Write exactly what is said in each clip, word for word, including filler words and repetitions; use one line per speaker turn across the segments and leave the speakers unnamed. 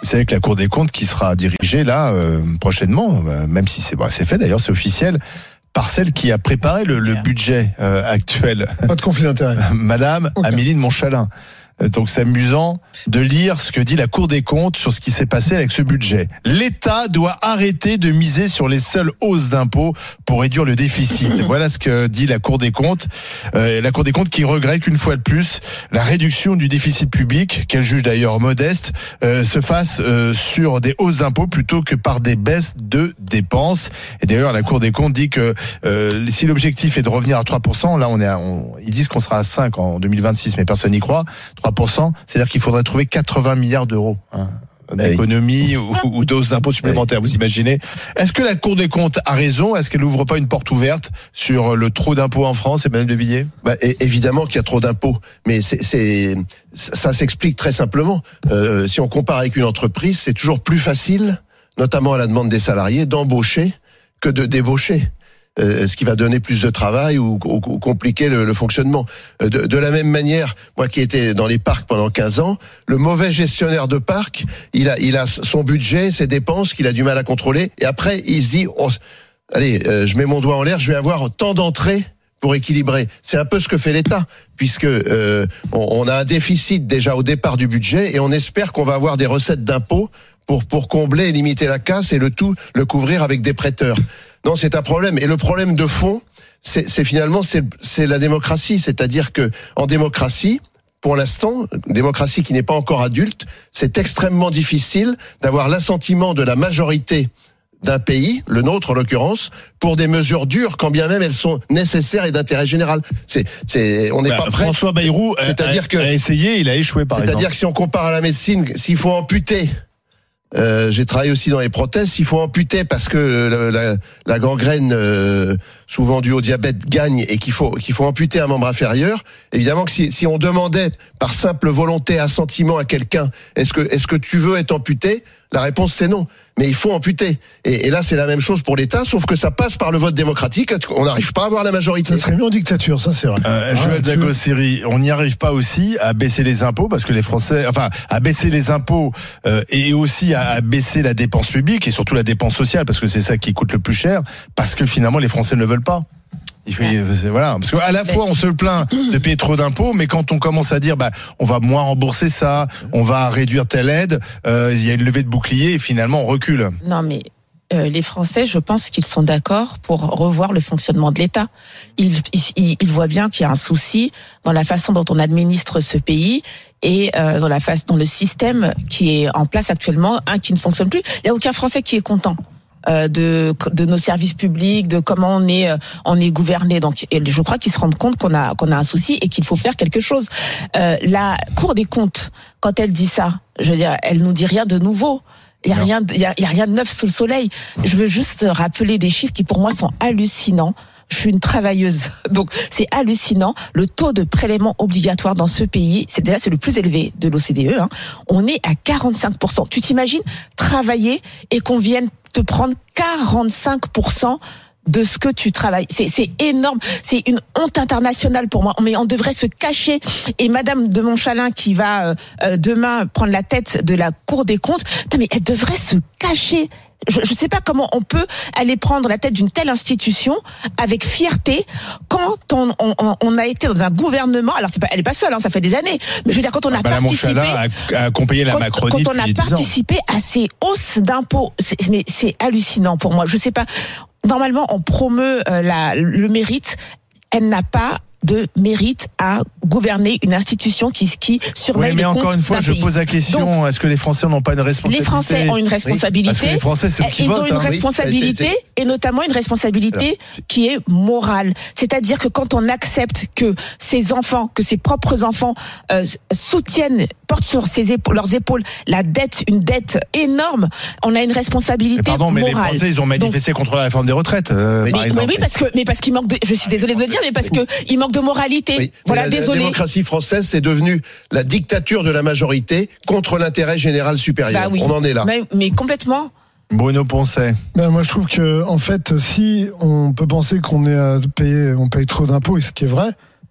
savez que la Cour des comptes qui sera dirigée là euh, prochainement, euh, même si c'est, bah, c'est fait d'ailleurs, c'est officiel, par celle qui a préparé le, le budget euh, actuel.
Pas de conflit d'intérêt.
Madame okay. Amélie de Montchalin. Donc c'est amusant de lire ce que dit la Cour des comptes sur ce qui s'est passé avec ce budget. L'État doit arrêter de miser sur les seules hausses d'impôts pour réduire le déficit. Voilà ce que dit la Cour des comptes. Euh, la Cour des comptes qui regrette qu'une fois de plus, la réduction du déficit public, qu'elle juge d'ailleurs modeste, euh, se fasse euh, sur des hausses d'impôts plutôt que par des baisses de dépenses. Et d'ailleurs la Cour des comptes dit que euh, si l'objectif est de revenir à trois pour cent, là on est à, on, ils disent qu'on sera à cinq en deux mille vingt-six, mais personne n'y croit. trois pour cent, c'est-à-dire qu'il faudrait trouver quatre-vingts milliards d'euros hein, d'économie ou, ou d'hausses d'impôts supplémentaires, vous imaginez. Est-ce que la Cour des comptes a raison ? Est-ce qu'elle n'ouvre pas une porte ouverte sur le trop d'impôts en France, Emmanuel de Villiers ?
Bah, évidemment qu'il y a trop d'impôts, mais c'est, c'est, ça s'explique très simplement. Euh, si on compare avec une entreprise, c'est toujours plus facile, notamment à la demande des salariés, d'embaucher que de débaucher. Euh, ce qui va donner plus de travail ou, ou, ou compliquer le, le fonctionnement. De, de la même manière, moi qui étais dans les parcs pendant quinze ans, le mauvais gestionnaire de parc, il a, il a son budget, ses dépenses qu'il a du mal à contrôler, et après il se dit, oh, allez, euh, je mets mon doigt en l'air, je vais avoir tant d'entrées pour équilibrer. C'est un peu ce que fait l'État, puisque euh, on, on a un déficit déjà au départ du budget, et on espère qu'on va avoir des recettes d'impôts pour pour combler et limiter la casse, et le tout le couvrir avec des prêteurs. Non, c'est un problème. Et le problème de fond, c'est, c'est finalement c'est, c'est la démocratie. C'est-à-dire que en démocratie, pour l'instant, démocratie qui n'est pas encore adulte, c'est extrêmement difficile d'avoir l'assentiment de la majorité d'un pays, le nôtre en l'occurrence, pour des mesures dures, quand bien même elles sont nécessaires et d'intérêt général. C'est, c'est, on n'est bah, pas prêt.
François Bayrou c'est-à-dire a, que, a essayé, il a échoué par
c'est-à-dire
exemple.
que si on compare à la médecine, s'il faut amputer. Euh, j'ai travaillé aussi dans les prothèses. S'il faut amputer parce que la, la gangrène, euh, souvent due au diabète, gagne et qu'il faut qu'il faut amputer un membre inférieur, évidemment que si, si on demandait par simple volonté, assentiment à quelqu'un, est-ce que est-ce que tu veux être amputé ? La réponse c'est non. Mais il faut amputer. Et, et là c'est la même chose pour l'État, sauf que ça passe par le vote démocratique. On n'arrive pas à avoir la majorité.
Ça serait mieux en dictature, ça c'est vrai.
Euh, ah, Joël Dagosséry, on n'y arrive pas aussi à baisser les impôts parce que les Français, enfin à baisser les impôts euh, et aussi à, à baisser la dépense publique et surtout la dépense sociale parce que c'est ça qui coûte le plus cher parce que finalement les Français ne le veulent pas. Il fait, voilà, parce qu'à la fois on se plaint de payer trop d'impôts, mais quand on commence à dire bah on va moins rembourser ça, on va réduire telle aide, euh, il y a une levée de bouclier et finalement on recule.
Non mais euh, les Français, je pense qu'ils sont d'accord pour revoir le fonctionnement de l'État. Ils, ils, ils voient bien qu'il y a un souci dans la façon dont on administre ce pays et euh, dans la face, dans le système qui est en place actuellement, un qui ne fonctionne plus. Il y a aucun Français qui est content. Euh, de de nos services publics, de comment on est euh, on est gouverné. Donc, et je crois qu'ils se rendent compte qu'on a qu'on a un souci et qu'il faut faire quelque chose. Euh, la Cour des comptes, quand elle dit ça, je veux dire, elle nous dit rien de nouveau. Il y a non. rien, il y a, il y a rien de neuf sous le soleil. Je veux juste rappeler des chiffres qui pour moi sont hallucinants. Je suis une travailleuse, donc c'est hallucinant. Le taux de prélèvement obligatoire dans ce pays, c'est déjà c'est le plus élevé de l'O C D E. Hein. On est à quarante-cinq pour cent. Tu t'imagines travailler et qu'on vienne te prendre quarante-cinq pour cent de ce que tu travailles. C'est, c'est énorme. C'est une honte internationale pour moi. Mais on devrait se cacher. Et Madame de Montchalin qui va euh, demain prendre la tête de la Cour des comptes, mais elle devrait se cacher. Je ne sais pas comment on peut aller prendre la tête d'une telle institution avec fierté quand on, on, on a été dans un gouvernement. Alors c'est pas, elle est pas seule, hein, ça fait des années. Mais je veux dire quand on a
Madame
participé,
Montchalin a, a accompagné la
quand,
Macronie
quand on a participé ans. à ces hausses d'impôts, c'est, mais c'est hallucinant pour moi. Je sais pas. Normalement, on promeut euh, la, le mérite. Elle n'a pas de mérite à gouverner une institution qui, qui surveille
oui, mais
les comptes
encore une fois, je
pays.
pose la question, donc, est-ce que les Français n'ont pas une responsabilité ?
Les Français ont une responsabilité.
Oui, parce que les Français, c'est eux qui
Ils
votent,
ont une
hein.
responsabilité,
oui,
et notamment une responsabilité Alors. qui est morale. C'est-à-dire que quand on accepte que ces enfants, que ses propres enfants euh, soutiennent, portent sur ses épaules, leurs épaules la dette, une dette énorme, on a une responsabilité
mais pardon,
morale.
mais les Français, ils ont manifesté donc, contre la réforme des retraites, euh,
mais,
par exemple.
Mais oui, parce que, mais parce qu'il manque de, je suis désolée de le dire, mais parce que il manque de moralité. Oui. Voilà,
la,
désolé.
La démocratie française, c'est devenu la dictature de la majorité contre l'intérêt général supérieur.
Bah oui.
On en est là.
Mais, mais complètement.
Bruno Poncet.
Ben moi, je trouve que, en fait, si on peut penser qu'on est à payer, on paye trop d'impôts, et ce qui est vrai,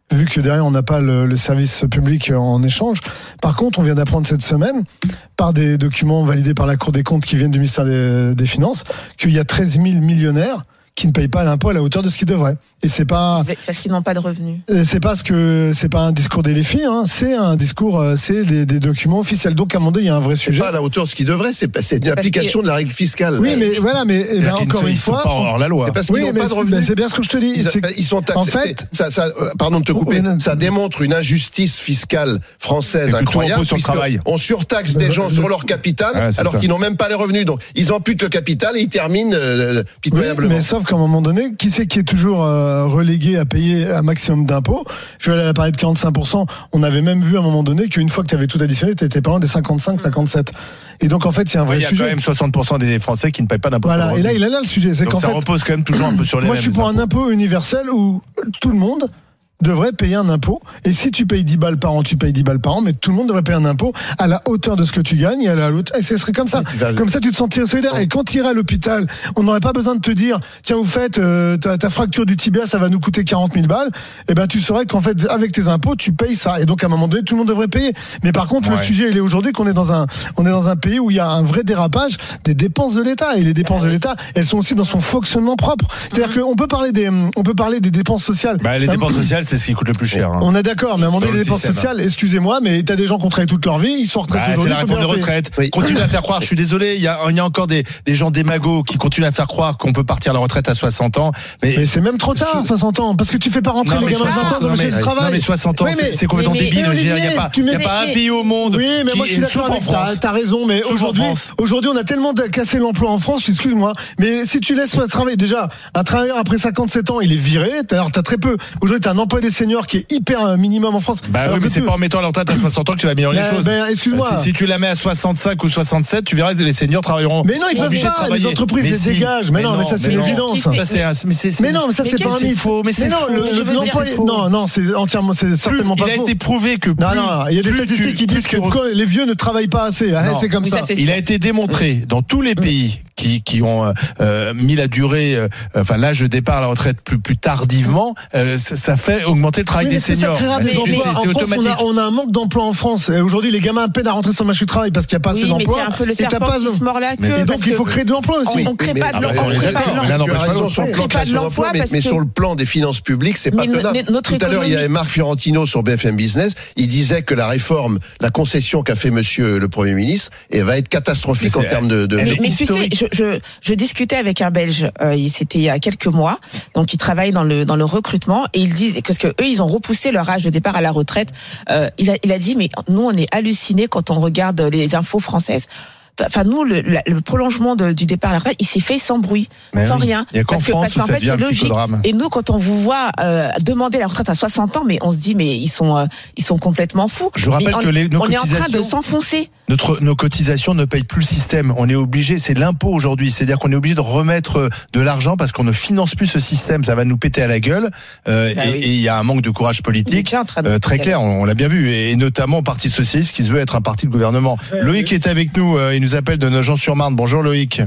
vu que derrière on n'a pas le, le service public en échange. Par contre, on vient d'apprendre cette semaine, par des documents validés par la Cour des comptes qui viennent du ministère des, des Finances, qu'il y a treize mille millionnaires qui ne payent pas l'impôt à la hauteur de ce qu'ils devraient. Et c'est pas
parce qu'ils n'ont pas de revenus.
C'est pas ce que c'est pas un discours des filles, hein, c'est un discours, c'est des, des documents officiels. Donc à un moment donné, il y a un vrai sujet.
Pas à la hauteur de ce qu'ils devraient, c'est, c'est une application que... de la règle fiscale.
Oui, mais voilà, mais eh ben, encore une
ils
fois,
sont pas hors la loi.
C'est parce qu'ils
oui,
n'ont
mais
pas de revenus.
C'est bien ce que je te dis.
Ils,
c'est...
ils sont taxés.
En fait,
ça, ça, pardon de te couper. Oui, ça démontre une injustice fiscale française incroyable.
Sur le travail.
On surtaxe des gens sur leur capital, ouais, alors ça. qu'ils n'ont même pas les revenus. Donc ils amputent le capital et ils terminent euh, pitoyablement.
Oui, mais sauf qu'à un moment donné, qui c'est qui est toujours euh, relégué à payer un maximum d'impôts? Je vais aller parler de quarante-cinq pour cent. On avait même vu à un moment donné qu'une fois que tu avais tout additionné, tu étais pas loin des cinquante-cinq, cinquante-sept. Et donc en fait, il y a un vrai
ouais, il y a
sujet.
quand même soixante pour cent des Français qui ne payent pas d'impôts.
Voilà. Et là, il a là le sujet. C'est
donc
qu'en
ça
fait,
repose quand même toujours un peu sur les
moi,
mêmes.
Moi, je suis pour
impôts.
un impôt universel où tout le monde devrait payer un impôt. Et si tu payes dix balles par an, tu payes dix balles par an, mais tout le monde devrait payer un impôt à la hauteur de ce que tu gagnes et à la hauteur. Et ce serait comme ça. Comme ça, tu te sentirais solidaire. Et quand tu irais à l'hôpital, on n'aurait pas besoin de te dire, tiens, vous faites, euh, ta, ta fracture du tibia, ça va nous coûter quarante mille balles. Et ben, tu saurais qu'en fait, avec tes impôts, tu payes ça. Et donc, à un moment donné, tout le monde devrait payer. Mais par contre, ouais. le sujet, il est aujourd'hui qu'on est dans un, on est dans un pays où il y a un vrai dérapage des dépenses de l'État. Et les dépenses de l'État, elles sont aussi dans son fonctionnement propre. C'est-à-dire qu'on peut parler des, on peut parler des dépenses sociales.
Bah, les dépenses sociales, c'est ce qui coûte le plus cher.
On est d'accord, mais à un moment donné, les dépenses sociales, excusez-moi, mais t'as des gens qui ont travaillé toute leur vie, ils sont retraités
bah,
aujourd'hui.
C'est la réforme de retraite. Oui. Continue à faire croire, je suis désolé, il y a, il y a encore des, des gens démagos qui continuent à faire croire qu'on peut partir à la retraite à soixante ans. Mais,
mais c'est même trop tard, soixante ans, parce que tu fais pas rentrer non, les gamins de vingt ans dans le marché du travail.
Non, mais soixante ans, oui, mais, c'est, c'est complètement mais, débile. Il n'y a pas, y a pas un pays au monde.
Oui, mais moi je suis d'accord avec toi, t'as raison, mais aujourd'hui, aujourd'hui, on a tellement cassé l'emploi en France, excuse-moi, mais si tu laisses travailler, déjà, un travailleur après cinquante-sept ans, il est viré, t'as très peu. Aujourd'hui, t'as un emploi des seniors qui est hyper minimum en France.
Bah oui, mais c'est tu... pas en mettant la retraite à soixante ans que tu vas améliorer les choses.
Ben, excuse-moi.
Si, si tu la mets à soixante-cinq ou soixante-sept, tu verras que les seniors travailleront.
Mais non, ils peuvent pas.
Travailler.
Les entreprises les si. dégagent. Mais, mais non, non, mais ça c'est l'évidence.
Ça c'est un, mais, c'est, c'est,
mais non, mais ça c'est pas un mythe.
Faux. Mais c'est
non, l'emploi. Non, non, c'est entièrement, c'est certainement pas faux.
Il a été prouvé que.
Non, non, il y a des statistiques qui disent que les vieux ne travaillent pas assez. C'est comme ça.
Il a été démontré dans tous les pays qui qui ont euh, mis la durée, euh, enfin l'âge de départ à la retraite plus plus tardivement, euh, ça, ça fait augmenter le travail oui, des seniors.
Bah, c'est, c'est, c'est automatique. On a, on a un manque d'emploi en France. Et aujourd'hui, les gamins peinent à rentrer sur le marché du travail parce qu'il n'y a pas
oui,
assez d'emploi.
Mais c'est un peu le serpent qui se mord la queue.
Et donc il faut créer de l'emploi aussi.
On ne crée pas de l'emploi.
Sur le plan de création d'emploi, mais sur le plan des finances publiques, c'est pas tenable. Tout à l'heure, il y avait Marc Fiorentino sur B F M Business. Il disait que la réforme, la concession qu'a fait Monsieur le Premier ministre, va être catastrophique en termes de.
Mais tu sais, je je discutais avec un Belge, euh, c'était il y a quelques mois, donc il travaille dans le dans le recrutement et il dit parce que eux ils ont repoussé leur âge de départ à la retraite. Euh, il a il a dit mais nous on est hallucinés quand on regarde les infos françaises. Enfin, nous, le, le prolongement de, du départ à la retraite, il s'est fait sans bruit, mais sans oui. rien.
Il y a qu'en
parce que,
France
parce qu'en
où ça
fait,
devient
c'est
un psychodrame.
Et nous, quand on vous voit euh, demander la retraite à soixante ans, mais on se dit, mais ils sont, euh, ils sont complètement fous.
Je rappelle
on,
que les, nos
on est en train de s'enfoncer.
Notre, nos cotisations ne payent plus le système. On est obligé, c'est l'impôt aujourd'hui. C'est-à-dire qu'on est obligé de remettre de l'argent parce qu'on ne finance plus ce système. Ça va nous péter à la gueule. Euh, bah et, oui. et il y a un manque de courage politique euh, très clair. On, on l'a bien vu. Et, et notamment au Parti socialiste qui se veut être un parti de gouvernement. Euh, Loïc oui. est avec nous. Euh, il nous appelle de Nogent-sur-Marne. Bonjour Loïc.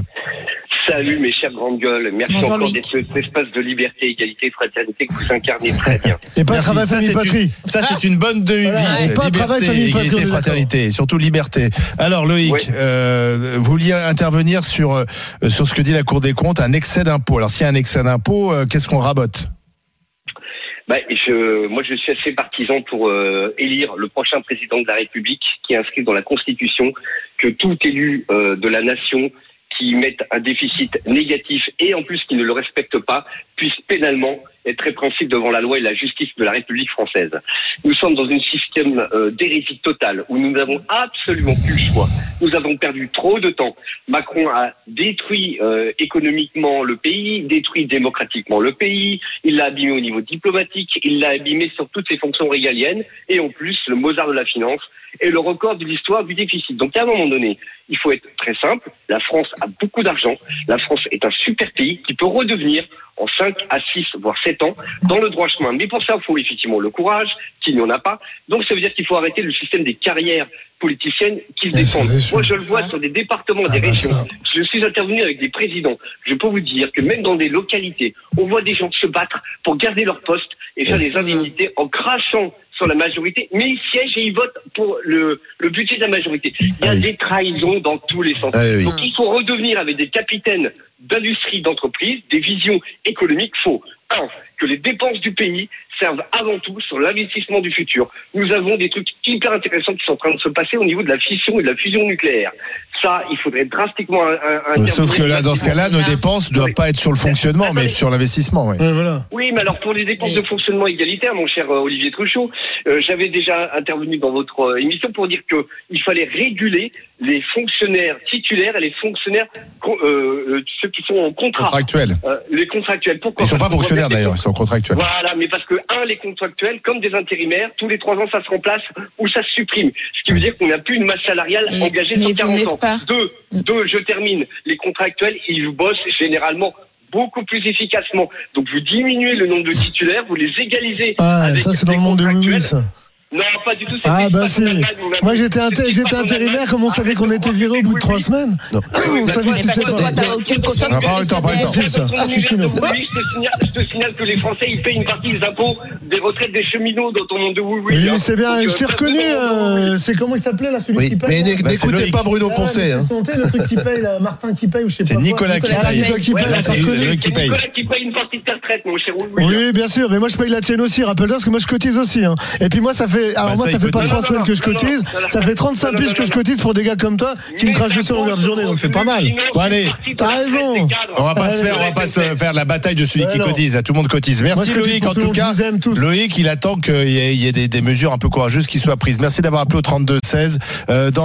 Salut mes chères grandes gueules, merci Bonjour, encore d'être cet espace de liberté, égalité, fraternité que vous incarnez très bien.
Et pas travail, famille, patrie.
Ça c'est une bonne devise. Voilà, liberté, travail, famille, égalité, patrie, fraternité, et surtout liberté. Alors Loïc, oui. euh, vous vouliez intervenir sur euh, sur ce que dit la Cour des comptes, un excès d'impôt. Alors s'il y a un excès d'impôt, euh, qu'est-ce qu'on rabote ?
Bah, je, moi, je suis assez partisan pour euh, élire le prochain président de la République, qui est inscrit dans la Constitution que tout élu euh, de la nation qui mette un déficit négatif et en plus qui ne le respecte pas puisse pénalement être répréhensible devant la loi et la justice de la République française. Nous sommes dans un système euh, d'hérésie totale où nous n'avons absolument plus le choix. Nous avons perdu trop de temps. Macron a détruit euh, économiquement le pays, détruit démocratiquement le pays, il l'a abîmé au niveau diplomatique, il l'a abîmé sur toutes ses fonctions régaliennes et en plus le Mozart de la finance est le record de l'histoire du déficit. Donc à un moment donné, Il faut être très simple. La France a beaucoup d'argent. La France est un super pays qui peut redevenir en cinq à six, voire sept ans, dans le droit chemin. Mais pour ça, il faut effectivement le courage, qu'il n'y en a pas. Donc, ça veut dire qu'il faut arrêter le système des carrières politiciennes qui se défendent. Moi, je le vois sur des départements,
ah
des
bah
régions.
ça.
Je suis intervenu avec des présidents. Je peux vous dire que même dans des localités, on voit des gens se battre pour garder leur poste et faire des indemnités en crachant sur la majorité, mais ils siègent et ils votent pour le, le budget de la majorité. Il y a
ah oui.
des trahisons dans tous les sens.
Ah oui.
Donc il faut redevenir avec des capitaines d'industrie, d'entreprise, des visions économiques. Il faut, un, que les dépenses du pays servent avant tout sur l'investissement du futur. Nous avons des trucs hyper intéressants qui sont en train de se passer au niveau de la fission et de la fusion nucléaire. Ça, il faudrait drastiquement un, un,
Sauf que là, dans ce cas-là, nos dépenses ne doivent pas être sur le fonctionnement, mais sur l'investissement. Ouais.
Ouais, voilà.
Oui, mais alors pour les dépenses de fonctionnement égalitaire, mon cher euh, Olivier Truchot, euh, j'avais déjà intervenu dans votre euh, émission pour dire que il fallait réguler les fonctionnaires titulaires et les fonctionnaires euh, euh, ceux qui sont en contrat.
Contractuels.
Euh, les contractuels. Pourquoi ?
Ils sont pas
Parce qu'on
fonctionnaires
voit bien
d'ailleurs, ils sont contractuels.
Voilà, mais parce que, un, les contractuels, comme des intérimaires, tous les trois ans, ça se remplace ou ça se supprime. Ce qui veut dire qu'on n'a plus une masse salariale
Mais-
engagée
mais
sur
vous
quarante
n'êtes
ans.
pas-
Deux, deux, je termine. Les contractuels, ils bossent généralement beaucoup plus efficacement. Donc vous diminuez le nombre de titulaires, vous les égalisez.
Ah,
avec
ça c'est dans
les
le monde de oui,
contractuels.
oui, ça.
Non, pas du tout. c'est
Ah
pas
bah
en
si.
Allemagne, on a-
Moi j'étais
c'est
inté-
pas
j'étais
en
intérimaire,
Allemagne.
comme on savait qu'on était viré au bout de trois semaines.
Non.
On savait
Mais
ce qui
parce
s'est
que toi,
passé.
t'as aucune conscience
Ah,
de
pas le temps, pas le temps.
C'est ça.
Ton
Je suis
univers de
cheminot.
oui, je te signale, je te signale que les Français, ils payent une partie des impôts des retraites des cheminots dans ton monde de oui, oui.
Oui,
hein.
c'est bien.
Donc,
Je t'ai
euh,
reconnu. euh, C'est comment il s'appelait là, celui
Oui,
qui paye
mais
là
n'é-
Bah, c'est
n'écoutez
Loïc.
pas Bruno
Ah,
Poncet.
mais
Hein.
c'est honteux, le truc qui paye, là, Martin qui paye ou je sais
C'est
pas quoi.
Nicolas qui
Ah,
paye.
Nicolas qui
Ouais,
paye,
là,
ça
c'est
reconnu.
Loïc qui paye.
Nicolas qui paye une partie de ta retraite, mon cher oui, oui.
Oui, bien sûr, mais moi je paye la tienne aussi, rappelle-toi, parce que moi je cotise aussi. Hein. Et puis moi ça fait, alors
Bah,
moi
ça,
ça
il
fait
faut
pas
dire.
trois
Non, non,
semaines que je
non, non,
cotise,
non, non,
ça fait trente-cinq
non, non,
piges que
non,
je
non.
cotise pour des gars comme toi qui me
Mais
crachent dessus en longueur de journée, donc c'est pas mal.
Bon, allez.
T'as
raison. On va pas se faire, on va pas se faire la bataille de celui
Ouais,
qui
non.
cotise. Tout le monde cotise.
Moi,
Merci
je cotise
Loïc.
pour
En
tout le
tout
monde,
cas,
je vous aime tous.
Loïc, il attend qu'il y ait, il y ait des, des mesures un peu courageuses qui soient prises. Merci d'avoir appelé au trente-deux seize. Euh, dans